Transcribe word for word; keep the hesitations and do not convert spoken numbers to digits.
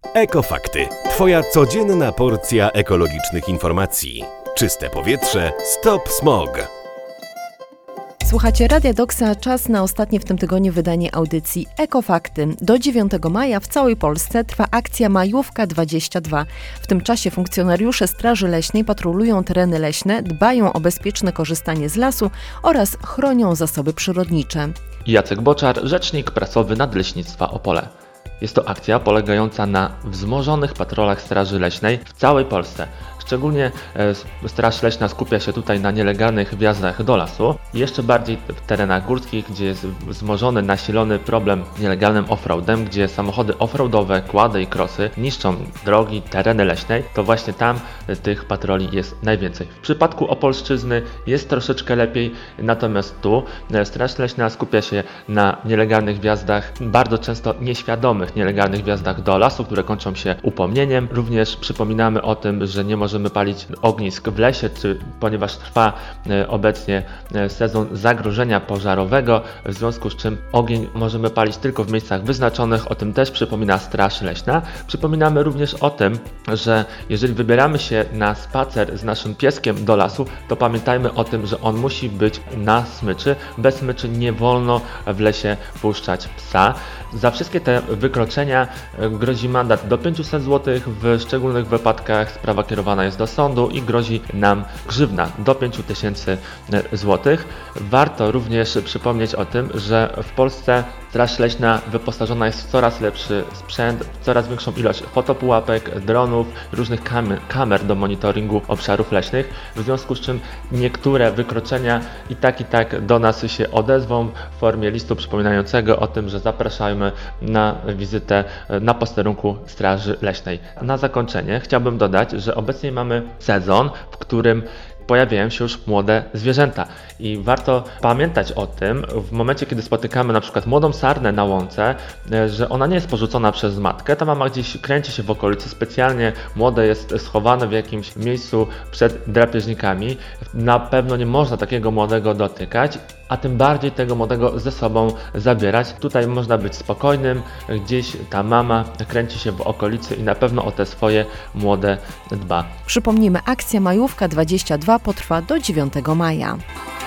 Ekofakty. Twoja codzienna porcja ekologicznych informacji. Czyste powietrze. Stop smog. Słuchacie Radia Doksa, czas na ostatnie w tym tygodniu wydanie audycji Ekofakty. Do dziewiątego maja w całej Polsce trwa akcja Majówka dwadzieścia dwa. W tym czasie funkcjonariusze Straży Leśnej patrolują tereny leśne, dbają o bezpieczne korzystanie z lasu oraz chronią zasoby przyrodnicze. Jacek Boczar, rzecznik prasowy Nadleśnictwa Opole. Jest to akcja polegająca na wzmożonych patrolach Straży Leśnej w całej Polsce. Szczególnie Straż Leśna skupia się tutaj na nielegalnych wjazdach do lasu. Jeszcze bardziej w terenach górskich, gdzie jest wzmożony, nasilony problem nielegalnym offroadem, gdzie samochody offroadowe, kłady i krosy niszczą drogi, tereny leśne, to właśnie tam tych patroli jest najwięcej. W przypadku Opolszczyzny jest troszeczkę lepiej, natomiast tu Straż Leśna skupia się na nielegalnych wjazdach, bardzo często nieświadomych nielegalnych wjazdach do lasu, które kończą się upomnieniem. Również przypominamy o tym, że nie możemy palić ognisk w lesie, czy, ponieważ trwa e, obecnie e, sezon zagrożenia pożarowego, w związku z czym ogień możemy palić tylko w miejscach wyznaczonych. O tym też przypomina Straż Leśna. Przypominamy również o tym, że jeżeli wybieramy się na spacer z naszym pieskiem do lasu, to pamiętajmy o tym, że on musi być na smyczy. Bez smyczy nie wolno w lesie puszczać psa. Za wszystkie te wykroczenia grozi mandat do pięćset złotych, w szczególnych wypadkach sprawa kierowana jest do sądu i grozi nam grzywna do pięć tysięcy złotych. Warto również przypomnieć o tym, że w Polsce Straż Leśna wyposażona jest w coraz lepszy sprzęt, w coraz większą ilość fotopułapek, dronów, różnych kamer, kamer do monitoringu obszarów leśnych, w związku z czym niektóre wykroczenia i tak i tak do nas się odezwą w formie listu przypominającego o tym, że zapraszamy na wizytę na posterunku Straży Leśnej. Na zakończenie chciałbym dodać, że obecnie mamy sezon, w którym pojawiają się już młode zwierzęta i warto pamiętać o tym w momencie, kiedy spotykamy na przykład młodą sarnę na łące, że ona nie jest porzucona przez matkę, ta mama gdzieś kręci się w okolicy, specjalnie młode jest schowane w jakimś miejscu przed drapieżnikami. Na pewno nie można takiego młodego dotykać, a tym bardziej tego młodego ze sobą zabierać. Tutaj można być spokojnym, gdzieś ta mama kręci się w okolicy i na pewno o te swoje młode dba. Przypomnijmy, akcja Majówka dwadzieścia dwa potrwa do dziewiątego maja.